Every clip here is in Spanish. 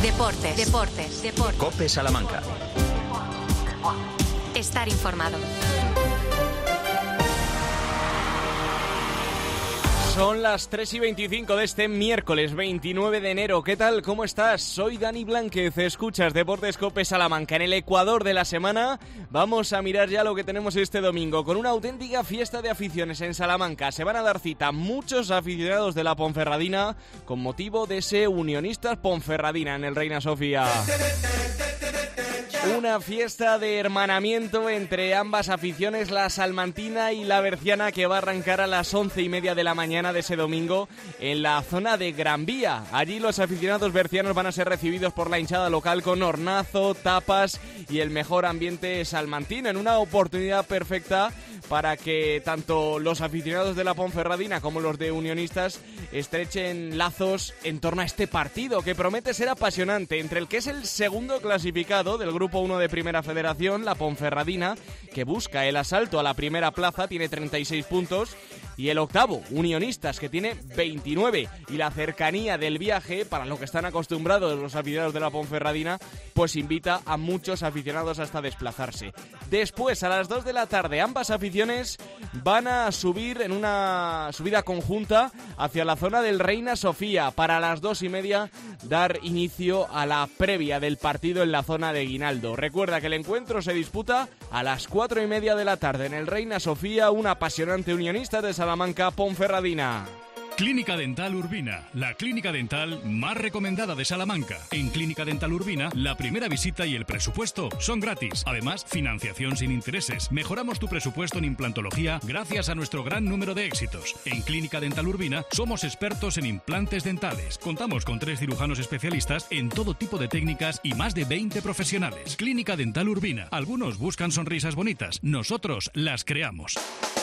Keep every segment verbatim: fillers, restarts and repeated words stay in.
Deportes, deportes, deportes. COPE Salamanca. Estar informado. Son las tres y veinticinco de este miércoles veintinueve de enero. ¿Qué tal? ¿Cómo estás? Soy Dani Blánquez. Escuchas Deportes COPE Salamanca. En el Ecuador de la semana vamos a mirar ya lo que tenemos este domingo con una auténtica fiesta de aficiones en Salamanca. Se van a dar cita muchos aficionados de la Ponferradina con motivo de ese Unionistas Ponferradina en el Reina Sofía. Una fiesta de hermanamiento entre ambas aficiones, la salmantina y la berciana, que va a arrancar a las once y media de la mañana de ese domingo en la zona de Gran Vía. Allí los aficionados bercianos van a ser recibidos por la hinchada local con hornazo, tapas y el mejor ambiente salmantino, en una oportunidad perfecta para que tanto los aficionados de la Ponferradina como los de Unionistas estrechen lazos en torno a este partido que promete ser apasionante, entre el que es el segundo clasificado del grupo uno de Primera Federación, la Ponferradina, que busca el asalto a la primera plaza, tiene treinta y seis puntos, y el octavo, Unionistas, que tiene veintinueve, y la cercanía del viaje, para lo que están acostumbrados los aficionados de la Ponferradina, pues invita a muchos aficionados hasta desplazarse. Después, a las dos de la tarde, ambas aficiones van a subir en una subida conjunta hacia la zona del Reina Sofía, para las dos y media dar inicio a la previa del partido en la zona de Guinaldo. Recuerda que el encuentro se disputa a las cuatro y media de la tarde en el Reina Sofía, un apasionante Unionista de Salamanca Ponferradina. Clínica Dental Urbina, la clínica dental más recomendada de Salamanca. En Clínica Dental Urbina, la primera visita y el presupuesto son gratis. Además, financiación sin intereses. Mejoramos tu presupuesto en implantología gracias a nuestro gran número de éxitos. En Clínica Dental Urbina somos expertos en implantes dentales. Contamos con tres cirujanos especialistas en todo tipo de técnicas y más de veinte profesionales. Clínica Dental Urbina. Algunos buscan sonrisas bonitas, nosotros las creamos.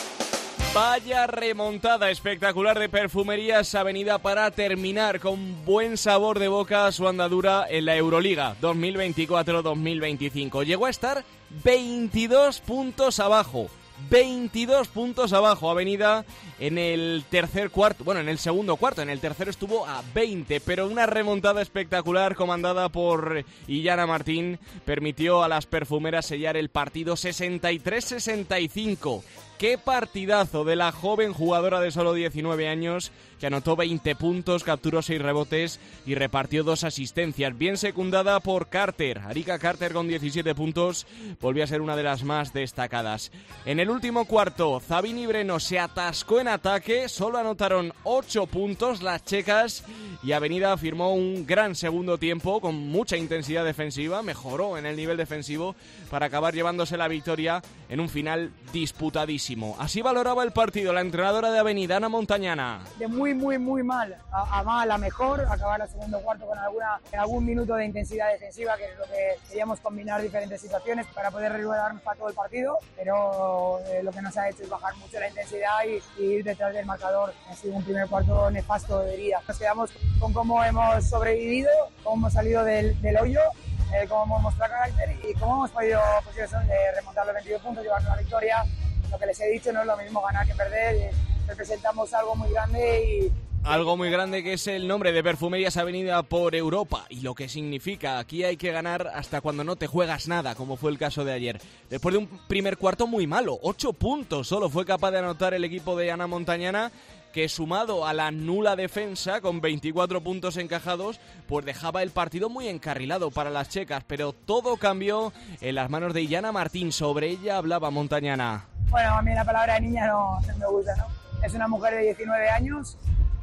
Vaya remontada espectacular de Perfumerías Avenida para terminar con buen sabor de boca su andadura en la Euroliga dos mil veinticuatro dos mil veinticinco. Llegó a estar veintidós puntos abajo. veintidós puntos abajo Avenida en el tercer cuarto, bueno, en el segundo cuarto, en el tercero estuvo a veinte, pero una remontada espectacular comandada por Illana Martín permitió a las perfumeras sellar el partido sesenta y tres sesenta y cinco. ¡Qué partidazo de la joven jugadora de solo diecinueve años, que anotó veinte puntos, capturó seis rebotes y repartió dos asistencias, bien secundada por Carter. Arika Carter con diecisiete puntos volvió a ser una de las más destacadas. En el último cuarto, Zabini Breno se atascó en ataque, solo anotaron ocho puntos las checas y Avenida firmó un gran segundo tiempo con mucha intensidad defensiva, mejoró en el nivel defensivo para acabar llevándose la victoria en un final disputadísimo. Así valoraba el partido la entrenadora de Avenida, Ana Montañana. De muy, muy, muy mal a, a mal a mejor, acabar el segundo cuarto con alguna, algún minuto de intensidad defensiva, que es lo que queríamos combinar diferentes situaciones para poder regularnos para todo el partido, pero eh, lo que nos ha hecho es bajar mucho la intensidad y, y ir detrás del marcador. Ha sido un primer cuarto nefasto de herida. Nos quedamos con cómo hemos sobrevivido, cómo hemos salido del, del hoyo, eh, cómo hemos mostrado carácter y cómo hemos podido pues, eso, de remontar los veintidós puntos, llevarnos la victoria. Lo que les he dicho, no es lo mismo ganar que perder. Representamos algo muy grande y... Algo muy grande, que es el nombre de Perfumerías Avenida por Europa, y lo que significa, aquí hay que ganar hasta cuando no te juegas nada, como fue el caso de ayer. Después de un primer cuarto muy malo, ocho puntos solo fue capaz de anotar el equipo de Ana Montañana, que sumado a la nula defensa con veinticuatro puntos encajados, pues dejaba el partido muy encarrilado para las checas, pero todo cambió en las manos de Illana Martín. Sobre ella hablaba Montañana. Bueno, a mí la palabra de niña no, no me gusta, ¿no? Es una mujer de diecinueve años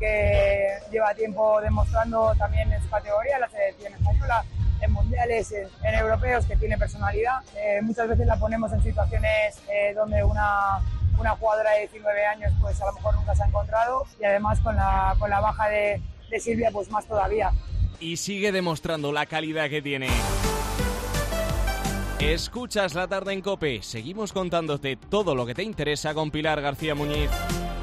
que lleva tiempo demostrando también en su categoría, la selección española, en mundiales, en, en europeos, que tiene personalidad. Eh, muchas veces la ponemos en situaciones eh, donde una, una jugadora de diecinueve años pues a lo mejor nunca se ha encontrado, y además con la, con la baja de, de Silvia pues más todavía. Y sigue demostrando la calidad que tiene. Escuchas La Tarde en COPE. Seguimos contándote todo lo que te interesa con Pilar García Muñiz.